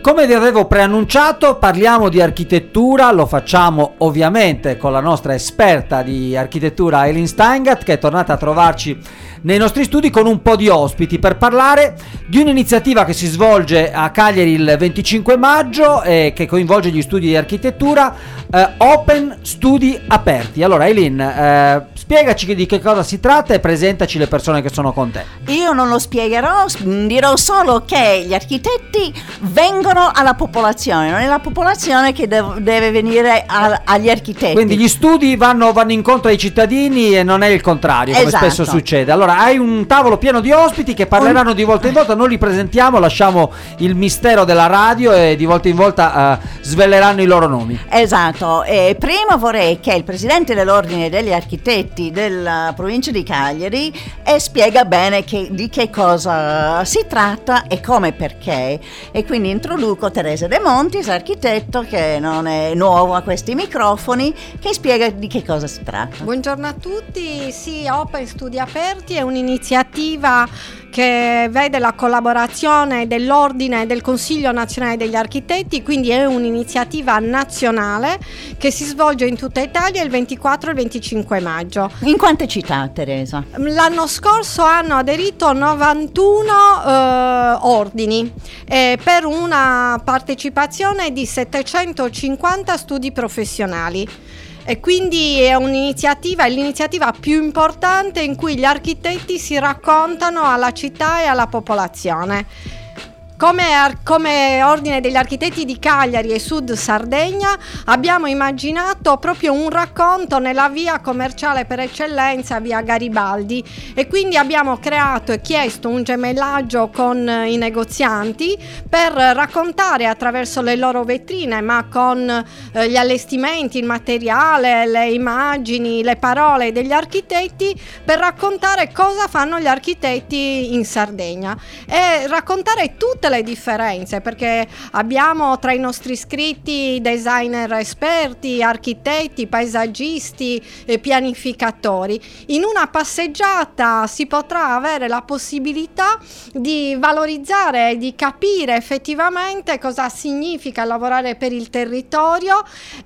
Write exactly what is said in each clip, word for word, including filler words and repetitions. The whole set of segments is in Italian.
Come vi avevo preannunciato, parliamo di architettura, lo facciamo ovviamente con la nostra esperta di architettura Eileen Steingatt, che è tornata a trovarci nei nostri studi con un po' di ospiti per parlare di un'iniziativa che si svolge a Cagliari il venticinque maggio e che coinvolge gli studi di architettura, eh, Open Studi Aperti. Allora Eileen, eh, spiegaci di che cosa si tratta e presentaci le persone che sono con te. Io non lo spiegherò, dirò solo che gli architetti vengono alla popolazione, non è la popolazione che dev- deve venire a- agli architetti. Quindi gli studi vanno, vanno incontro ai cittadini e non è il contrario, come Esatto. spesso succede. Allora hai un tavolo pieno di ospiti che parleranno un... di volta in volta, non li presentiamo, lasciamo il mistero della radio e di volta in volta uh, sveleranno i loro nomi. Esatto, e prima vorrei che il presidente dell'ordine degli architetti della provincia di Cagliari eh, spiega bene che, di che cosa si tratta e come e perché, e quindi introduco Teresa De Montis, architetto che non è nuovo a questi microfoni, che spiega di che cosa si tratta. Buongiorno a tutti. Sì, Open Studi Aperti è un'iniziativa che vede la collaborazione dell'Ordine e del Consiglio Nazionale degli Architetti, quindi è un'iniziativa nazionale che si svolge in tutta Italia il ventiquattro e il venticinque maggio. In quante città, Teresa? L'anno scorso hanno aderito novantuno eh, ordini eh, per una partecipazione di settecentocinquanta studi professionali. E quindi è un'iniziativa, è l'iniziativa più importante in cui gli architetti si raccontano alla città e alla popolazione. Come, come Ordine degli Architetti di Cagliari e Sud Sardegna abbiamo immaginato proprio un racconto nella via commerciale per eccellenza, via Garibaldi, e quindi abbiamo creato e chiesto un gemellaggio con i negozianti per raccontare attraverso le loro vetrine, ma con eh, gli allestimenti, il materiale, le immagini, le parole degli architetti, per raccontare cosa fanno gli architetti in Sardegna e raccontare tutte le differenze, perché abbiamo tra i nostri iscritti designer esperti, architetti, paesaggisti e pianificatori. In una passeggiata si potrà avere la possibilità di valorizzare e di capire effettivamente cosa significa lavorare per il territorio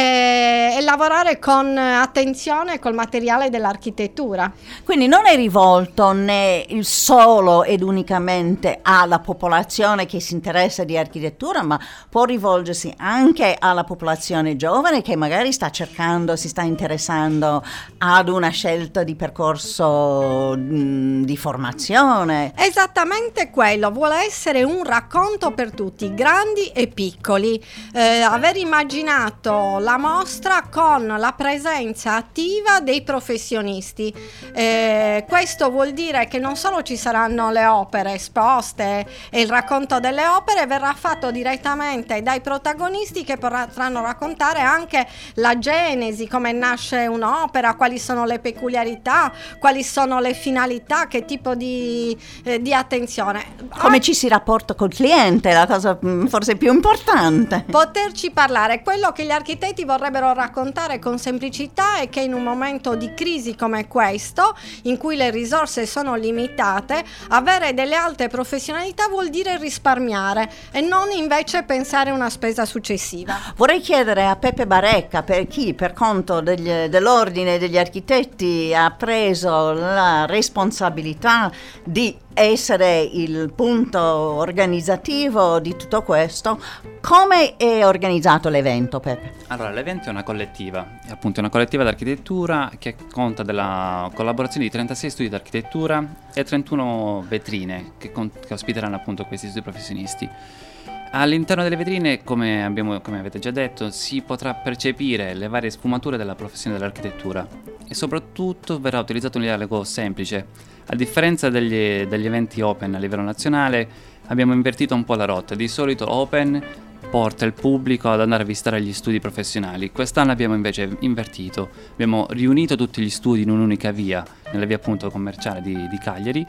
e, e lavorare con attenzione col materiale dell'architettura. Quindi non è rivolto né il solo ed unicamente alla popolazione che si interessa di architettura, ma può rivolgersi anche alla popolazione giovane che magari sta cercando, si sta interessando ad una scelta di percorso mh, di formazione. Esattamente quello, vuole essere un racconto per tutti, grandi e piccoli. Eh, aver immaginato la mostra con la presenza attiva dei professionisti. Eh, questo vuol dire che non solo ci saranno le opere esposte e il racconto delle opere, verrà fatto direttamente dai protagonisti che potranno raccontare anche la genesi, come nasce un'opera, quali sono le peculiarità, quali sono le finalità, che tipo di, eh, di attenzione. Come ah, ci si rapporta col cliente, la cosa mh, forse più importante. Poterci parlare, quello che gli architetti vorrebbero raccontare con semplicità è che in un momento di crisi come questo, in cui le risorse sono limitate, avere delle alte professionalità vuol dire risparmiare e non invece pensare a una spesa successiva. Vorrei chiedere a Peppe Barecca, per chi per conto degli, dell'Ordine degli Architetti ha preso la responsabilità di essere il punto organizzativo di tutto questo, come è organizzato l'evento, Peppe? Allora, l'evento è una collettiva, è appunto una collettiva d'architettura che conta della collaborazione di trentasei studi d'architettura e trentuno vetrine che, con, che ospiteranno appunto questi studi professionisti. All'interno delle vetrine, come, abbiamo, come avete già detto, si potrà percepire le varie sfumature della professione dell'architettura e soprattutto verrà utilizzato un dialogo semplice. A differenza degli, degli eventi open a livello nazionale, abbiamo invertito un po' la rotta. Di solito open porta il pubblico ad andare a visitare gli studi professionali. Quest'anno abbiamo invece invertito, abbiamo riunito tutti gli studi in un'unica via, nella via appunto commerciale di, di Cagliari,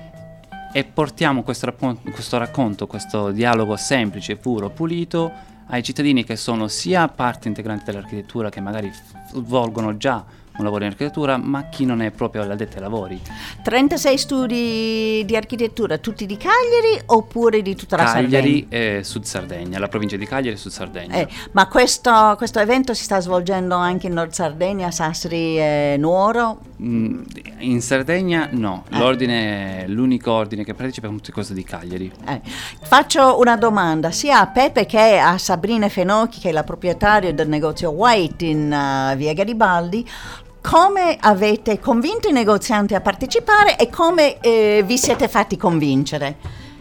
e portiamo questo, rapp- questo racconto, questo dialogo semplice, puro, pulito ai cittadini che sono sia parte integrante dell'architettura, che magari svolgono già un lavoro in architettura, ma chi non è proprio all'addetto ai lavori. trentasei studi di architettura, tutti di Cagliari oppure di tutta la Sardegna? Cagliari e Sud Sardegna, la provincia di Cagliari e Sud Sardegna. Eh, ma questo, questo evento si sta svolgendo anche in Nord Sardegna, Sassari e Nuoro? Mm, in Sardegna no, Eh. l'ordine, l'unico ordine che partecipa è tutto questo di Cagliari. Eh, faccio una domanda sia a Pepe che a Sabrina Fenocchi, che è la proprietaria del negozio White in uh, via Garibaldi. Come avete convinto i negozianti a partecipare e come eh, vi siete fatti convincere?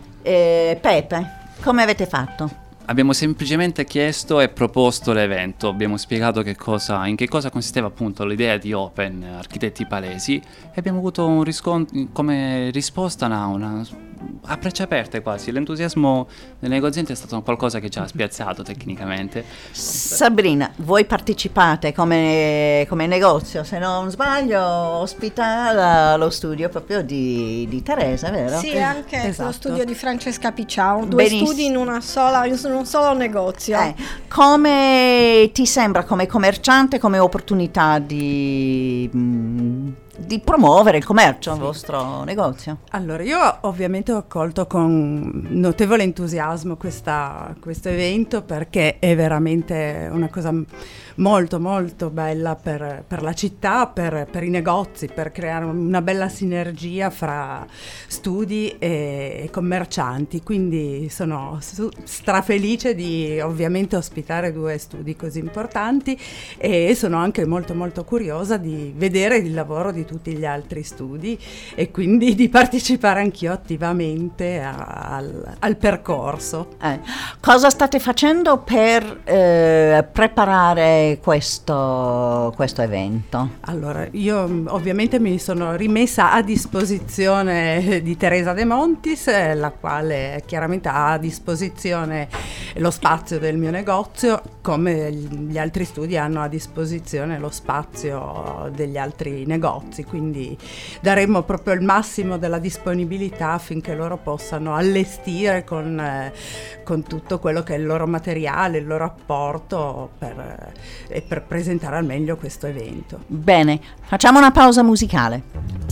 Eh, Pepe, come avete fatto? Abbiamo semplicemente chiesto e proposto l'evento, abbiamo spiegato che cosa, in che cosa consisteva appunto l'idea di Open Architetti Palesi e abbiamo avuto un riscontro, come risposta una, una a braccia aperte quasi. L'entusiasmo dei negozianti è stato qualcosa che ci ha spiazzato tecnicamente. Sabrina, voi partecipate come, come negozio, se non sbaglio ospita la- lo studio proprio di, di Teresa, vero? Sì, anche Esatto. lo studio di Francesca Picciao, due Benissimo. studi in una sola, in un solo negozio. Eh, come ti sembra come commerciante, come opportunità di, mh, di promuovere il commercio al vostro negozio? Allora, io ovviamente ho accolto con notevole entusiasmo questa, questo evento perché è veramente una cosa molto molto bella per, per la città, per, per i negozi, per creare una bella sinergia fra studi e, e commercianti, quindi sono su- strafelice di ovviamente ospitare due studi così importanti e sono anche molto molto curiosa di vedere il lavoro di tutti gli altri studi e quindi di partecipare anch'io attivamente a- al, al percorso. Eh, cosa state facendo per eh, preparare questo, questo evento? Allora, io mh, ovviamente mi sono rimessa a disposizione di Teresa De Montis, eh, la quale chiaramente ha a disposizione lo spazio del mio negozio, come gli gli altri studi hanno a disposizione lo spazio degli altri negozi, quindi daremo proprio il massimo della disponibilità affinché loro possano allestire con, eh, con tutto quello che è il loro materiale, il loro apporto per, eh, e per presentare al meglio questo evento. Bene, facciamo una pausa musicale.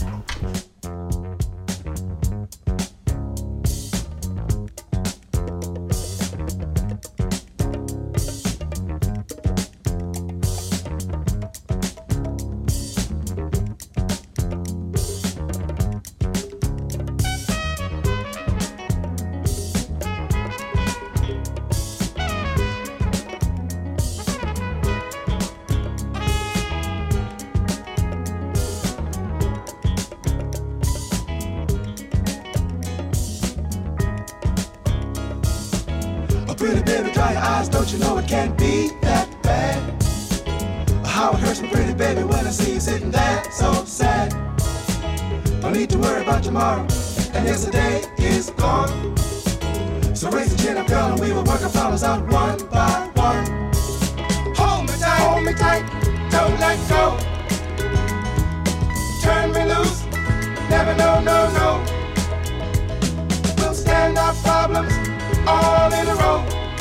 Pretty baby, dry your eyes, don't you know it can't be that bad? How it hurts me, pretty baby, when I see you sitting there so sad. Don't need to worry about tomorrow, and yesterday is gone. So raise the chin up, girl, and we will work our problems out one by one. Hold me tight, hold me tight, don't let go. Turn me loose, never no, no, no. We'll stand our problems all in a row.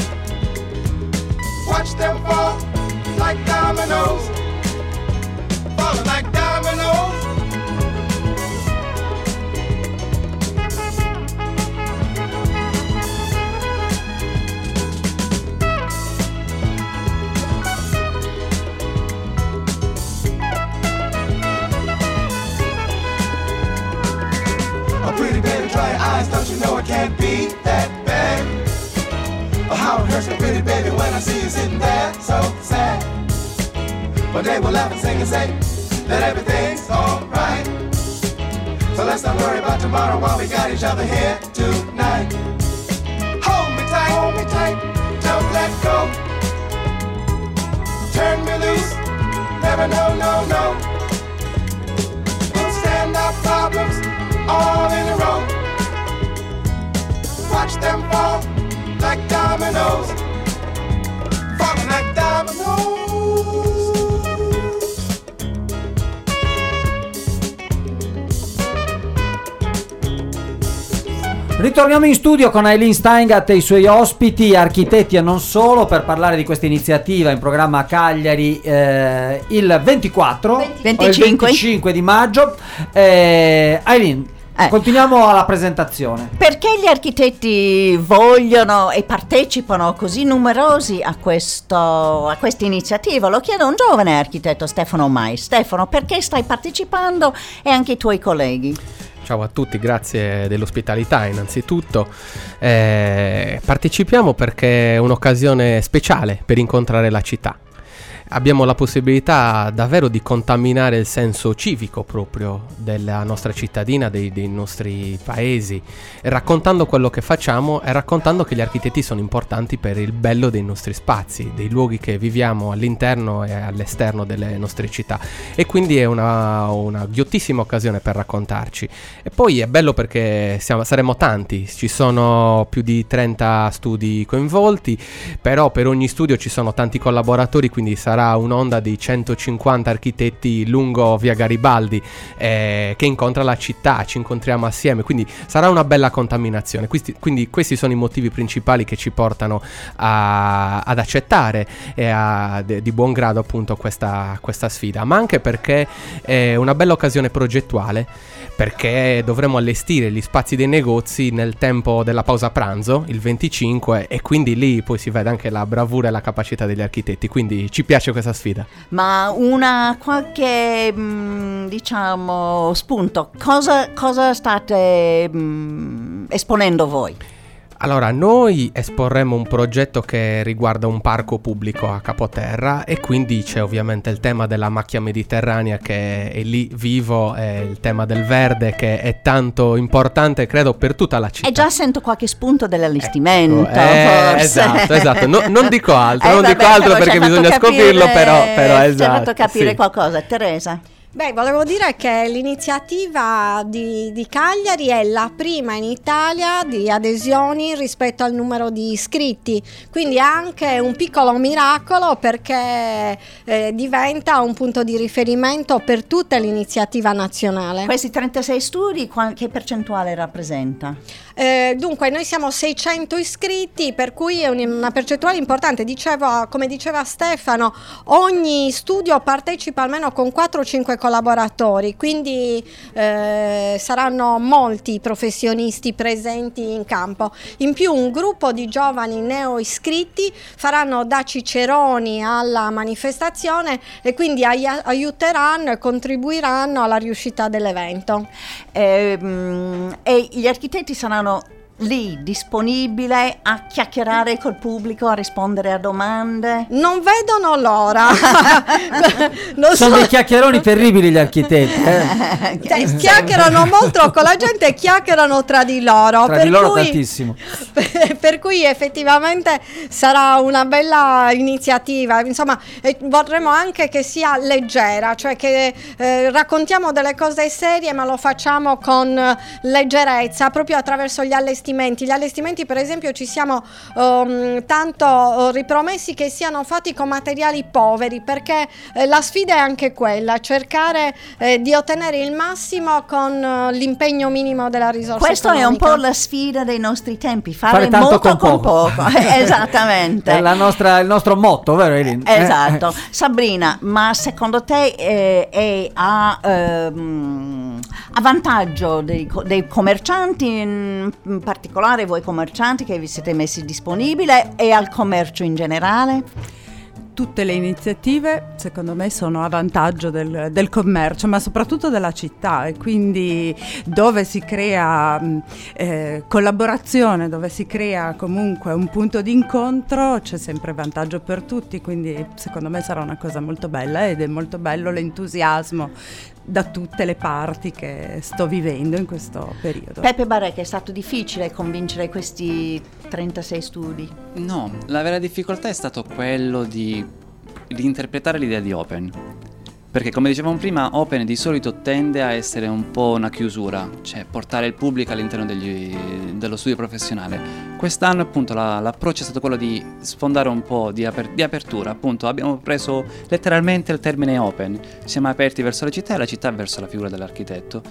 Watch them fall like dominoes, falling like dominoes. Oh, pretty baby, dry your eyes, don't you know it can't be that bad? Oh, how it hurts me, pretty baby, when I see you sitting there so sad. One day we'll laugh and sing and say that everything's alright. So let's not worry about tomorrow while we got each other here tonight. Hold me tight, hold me tight, don't let go. Turn me loose, never no, no, no. We'll stand our problems all in a row. Watch them fall like dominoes, falling like dominoes. Ritorniamo in studio con Eileen Steingat e i suoi ospiti, architetti e non solo, per parlare di questa iniziativa in programma a Cagliari eh, il ventiquattro venticinque o il venticinque di maggio. Eh, Eileen, Eh. continuiamo alla presentazione. Perché gli architetti vogliono e partecipano così numerosi a questo a questa iniziativa? Lo chiedo a un giovane architetto, Stefano Mai. Stefano, perché stai partecipando e anche i tuoi colleghi? Ciao a tutti, grazie dell'ospitalità innanzitutto. Eh, partecipiamo perché è un'occasione speciale per incontrare la città. Abbiamo la possibilità davvero di contaminare il senso civico proprio della nostra cittadina, dei, dei nostri paesi, raccontando quello che facciamo e raccontando che gli architetti sono importanti per il bello dei nostri spazi, dei luoghi che viviamo all'interno e all'esterno delle nostre città. E quindi è una, una ghiottissima occasione per raccontarci. E poi è bello perché siamo, saremo tanti, ci sono più di trenta studi coinvolti, però per ogni studio ci sono tanti collaboratori, quindi sarà un'onda di centocinquanta architetti lungo via Garibaldi eh, che incontra la città, ci incontriamo assieme, quindi sarà una bella contaminazione. Quindi, quindi questi sono i motivi principali che ci portano a, ad accettare e a, de, di buon grado appunto questa, questa sfida, ma anche perché è una bella occasione progettuale, perché dovremo allestire gli spazi dei negozi nel tempo della pausa pranzo, il venticinque, e quindi lì poi si vede anche la bravura e la capacità degli architetti, quindi ci piace questa sfida. Ma una qualche mh, diciamo spunto, cosa, cosa state mh, esponendo voi? Allora, noi esporremo un progetto che riguarda un parco pubblico a Capoterra e quindi c'è ovviamente il tema della macchia mediterranea che è lì vivo, è il tema del verde che è tanto importante credo per tutta la città. E già sento qualche spunto dell'allestimento, Ecco, eh, forse. esatto, esatto. No, non dico altro, Eh, non vabbè, dico altro però ci perché hai fatto bisogna capire- scoprirlo, però, però Ci hai esatto. fatto capire sì. qualcosa, Teresa? Beh, volevo dire che l'iniziativa di, di Cagliari è la prima in Italia di adesioni rispetto al numero di iscritti, quindi è anche un piccolo miracolo perché eh, diventa un punto di riferimento per tutta l'iniziativa nazionale. Questi trentasei studi, qua- che percentuale rappresenta? Eh, dunque noi siamo seicento iscritti, per cui è un- una percentuale importante. Dicevo, come diceva Stefano, ogni studio partecipa almeno con quattro o cinque collaboratori, quindi eh, saranno molti i professionisti presenti in campo. In più un gruppo di giovani neo iscritti faranno da ciceroni alla manifestazione e quindi ai- aiuteranno e contribuiranno alla riuscita dell'evento. Ehm, e gli architetti saranno lì disponibile a chiacchierare col pubblico, a rispondere a domande? Non vedono l'ora. Non Sono so- dei chiacchieroni terribili gli architetti, eh? Cioè, chiacchierano molto con la gente e chiacchierano tra di loro. Tra per di loro cui, tantissimo. per cui effettivamente sarà una bella iniziativa. Insomma, e vorremmo anche che sia leggera, cioè che eh, raccontiamo delle cose serie ma lo facciamo con leggerezza, proprio attraverso gli allestimenti. Gli allestimenti, per esempio, ci siamo um, tanto uh, ripromessi che siano fatti con materiali poveri, perché eh, la sfida è anche quella, cercare eh, di ottenere il massimo con uh, l'impegno minimo della risorsa Questo è un economica. po' la sfida dei nostri tempi, fare, Fare tanto molto con con poco. poco. Esattamente. È la nostra, il nostro motto, vero Eileen? Eh, Esatto. eh. Sabrina, ma secondo te eh, è a, ehm, a vantaggio dei, co- dei commercianti, in, in particolare voi commercianti che vi siete messi disponibile, e al commercio in generale? Tutte le iniziative secondo me sono a vantaggio del, del commercio, ma soprattutto della città, e quindi dove si crea mh, eh, collaborazione, dove si crea comunque un punto di incontro, c'è sempre vantaggio per tutti, quindi secondo me sarà una cosa molto bella, ed è molto bello l'entusiasmo da tutte le parti che sto vivendo in questo periodo. Peppe Barè, è stato difficile convincere questi trentasei studi? No, la vera difficoltà è stato quello di, di interpretare l'idea di open. Perché come dicevamo prima, open di solito tende a essere un po' una chiusura, cioè portare il pubblico all'interno degli, dello studio professionale. Quest'anno appunto la, l'approccio è stato quello di sfondare un po' di, aper, di apertura, appunto abbiamo preso letteralmente il termine open, siamo aperti verso la città e la città verso la figura dell'architetto.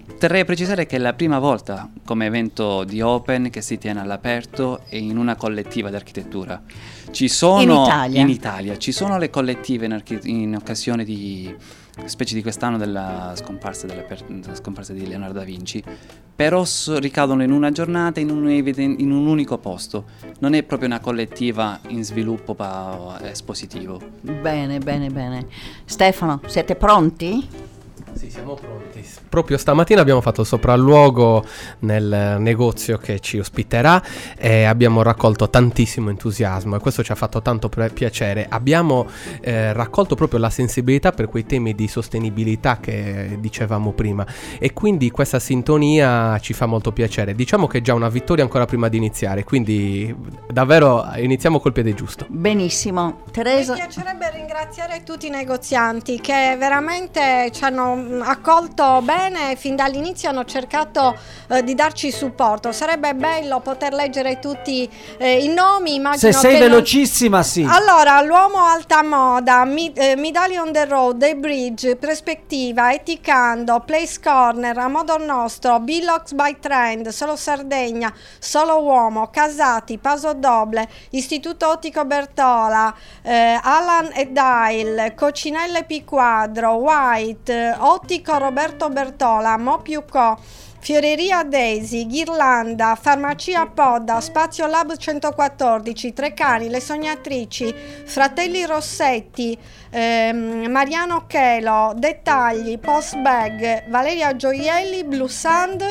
terrei a precisare che è la prima volta come evento di Open che si tiene all'aperto e in una collettiva di architettura. Ci sono In Italia? in Italia, ci sono le collettive in, archi- in occasione di specie di quest'anno della scomparsa, della per- della scomparsa di Leonardo da Vinci, però so- ricadono in una giornata in un, eviden- in un unico posto. Non è proprio una collettiva in sviluppo pa- espositivo. Bene, bene, bene. Stefano, siete pronti? Sì, siamo pronti. Proprio stamattina abbiamo fatto sopralluogo nel negozio che ci ospiterà e abbiamo raccolto tantissimo entusiasmo e questo ci ha fatto tanto pre- piacere. Abbiamo eh, raccolto proprio la sensibilità per quei temi di sostenibilità che dicevamo prima e quindi questa sintonia ci fa molto piacere. Diciamo che è già una vittoria ancora prima di iniziare, quindi davvero iniziamo col piede giusto. Benissimo. Teresa? Mi piacerebbe ringraziare tutti i negozianti che veramente ci hanno accolto bene, fin dall'inizio hanno cercato eh, di darci supporto. Sarebbe bello poter leggere tutti eh, i nomi. Immagino Se sei che non- velocissima, sì. Allora, l'uomo alta moda, Mi- eh, Medallion the Road, The Bridge, Prospettiva, Eticando, Place Corner, A Modo Nostro, Billox by Trend, Solo Sardegna, Solo Uomo, Casati, Paso Doble, Istituto Ottico Bertola, eh, Alan e Dial, Cocinelle P Quadro, White, Ottico Roberto Bertola, Mo più Co, Fioreria Daisy, Ghirlanda, Farmacia Podda, Spazio Lab centoquattordici, Trecani, Le Sognatrici, Fratelli Rossetti, ehm, Mariano Chelo, Dettagli, Post Bag, Valeria Gioielli, Blue Sand,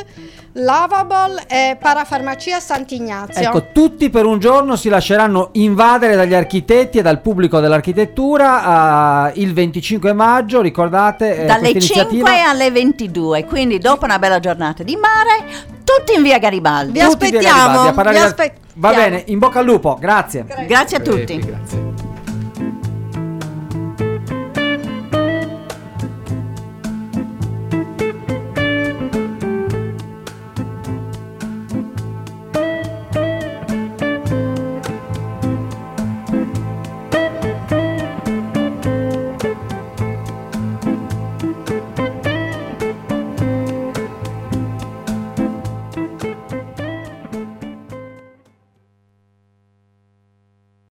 Lavable e Parafarmacia Sant'Ignazio. Ecco, tutti per un giorno si lasceranno invadere dagli architetti e dal pubblico dell'architettura uh, il venticinque maggio, ricordate eh, Dalle questa cinque iniziativa? alle ventidue, quindi dopo una bella giornata di mare, tutti in via Garibaldi. Vi Tutti via aspettiamo, Garibaldi a parlare vi di- aspettiamo. Va bene, in bocca al lupo, grazie. Grazie a Prego, tutti. grazie.